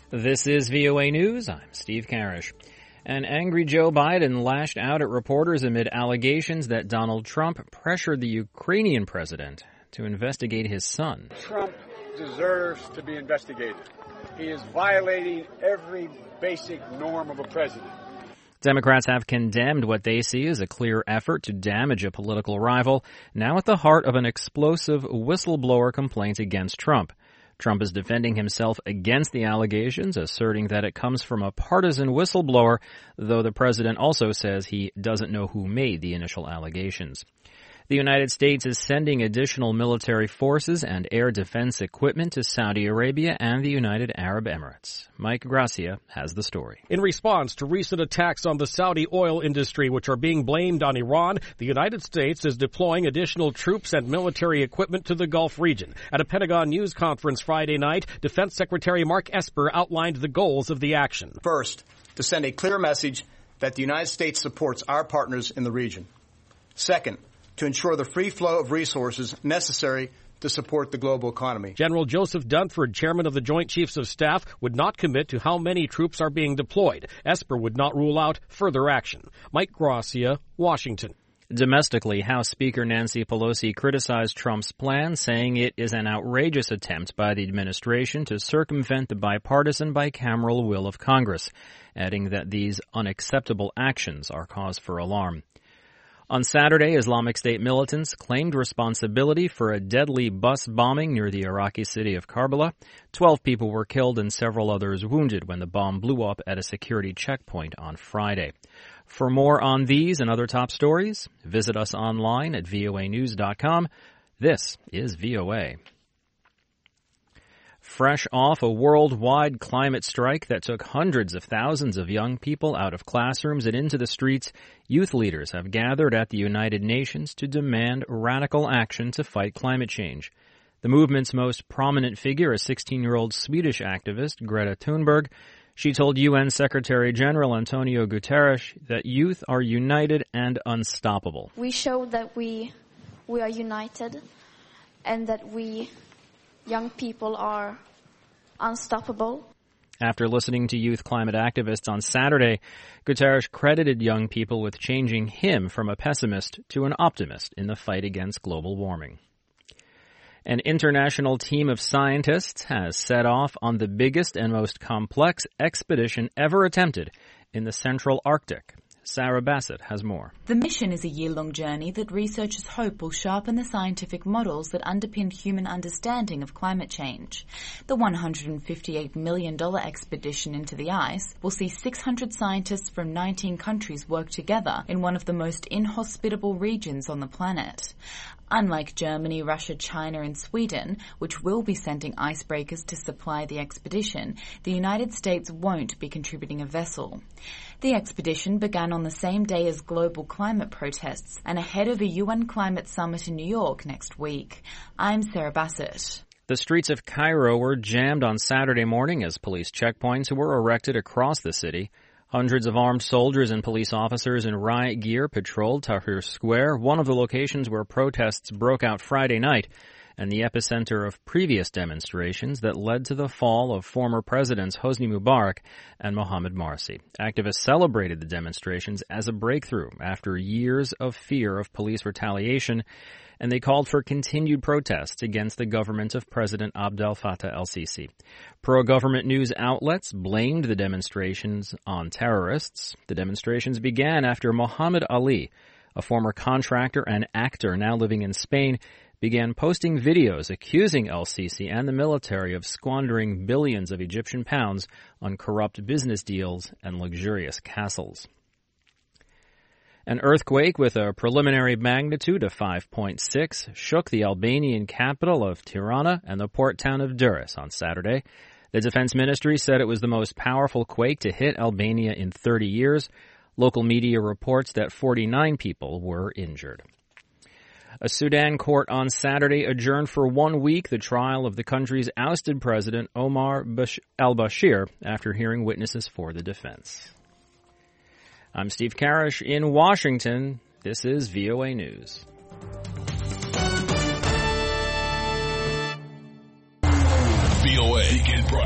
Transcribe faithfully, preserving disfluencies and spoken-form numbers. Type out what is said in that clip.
This is V O A News. I'm Steve Karish. An angry Joe Biden lashed out at reporters amid allegations that Donald Trump pressured the Ukrainian president to investigate his son. Trump deserves to be investigated. He is violating every basic norm of a president. Democrats have condemned what they see as a clear effort to damage a political rival, now at the heart of an explosive whistleblower complaint against Trump. Trump is defending himself against the allegations, asserting that it comes from a partisan whistleblower, though the president also says he doesn't know who made the initial allegations. The United States is sending additional military forces and air defense equipment to Saudi Arabia and the United Arab Emirates. Mike Gracia has the story. In response to recent attacks on the Saudi oil industry, which are being blamed on Iran, the United States is deploying additional troops and military equipment to the Gulf region. At a Pentagon news conference Friday night, Defense Secretary Mark Esper outlined the goals of the action. First, to send a clear message that the United States supports our partners in the region. Second, to ensure the free flow of resources necessary to support the global economy. General Joseph Dunford, chairman of the Joint Chiefs of Staff, would not commit to how many troops are being deployed. Esper would not rule out further action. Mike Gracia, Washington. Domestically, House Speaker Nancy Pelosi criticized Trump's plan, saying it is an outrageous attempt by the administration to circumvent the bipartisan bicameral will of Congress, adding that these unacceptable actions are cause for alarm. On Saturday, Islamic State militants claimed responsibility for a deadly bus bombing near the Iraqi city of Karbala. Twelve people were killed and several others wounded when the bomb blew up at a security checkpoint on Friday. For more on these and other top stories, visit us online at V O A news dot com. This is V O A. Fresh off a worldwide climate strike that took hundreds of thousands of young people out of classrooms and into the streets, youth leaders have gathered at the United Nations to demand radical action to fight climate change. The movement's most prominent figure, a sixteen-year-old Swedish activist, Greta Thunberg, she told U N Secretary General Antonio Guterres that youth are united and unstoppable. We showed that we we are united and that we young people are unstoppable. After listening to youth climate activists on Saturday, Guterres credited young people with changing him from a pessimist to an optimist in the fight against global warming. An international team of scientists has set off on the biggest and most complex expedition ever attempted in the Central Arctic. Sarah Bassett has more. The mission is a year-long journey that researchers hope will sharpen the scientific models that underpin human understanding of climate change. The one hundred fifty-eight million dollars expedition into the ice will see six hundred scientists from nineteen countries work together in one of the most inhospitable regions on the planet. Unlike Germany, Russia, China and Sweden, which will be sending icebreakers to supply the expedition, the United States won't be contributing a vessel. The expedition began on the same day as global climate protests and ahead of a U N climate summit in New York next week. I'm Sarah Bassett. The streets of Cairo were jammed on Saturday morning as police checkpoints were erected across the city. Hundreds of armed soldiers and police officers in riot gear patrolled Tahrir Square, one of the locations where protests broke out Friday night, and the epicenter of previous demonstrations that led to the fall of former presidents Hosni Mubarak and Mohamed Morsi. Activists celebrated the demonstrations as a breakthrough after years of fear of police retaliation, and they called for continued protests against the government of President Abdel Fattah el-Sisi. Pro-government news outlets blamed the demonstrations on terrorists. The demonstrations began after Muhammad Ali, a former contractor and actor now living in Spain, began posting videos accusing el-Sisi and the military of squandering billions of Egyptian pounds on corrupt business deals and luxurious castles. An earthquake with a preliminary magnitude of five point six shook the Albanian capital of Tirana and the port town of Durrës on Saturday. The defense ministry said it was the most powerful quake to hit Albania in thirty years. Local media reports that forty-nine people were injured. A Sudan court on Saturday adjourned for one week the trial of the country's ousted president Omar al-Bashir after hearing witnesses for the defense. I'm Steve Karish in Washington. This is V O A News. V O A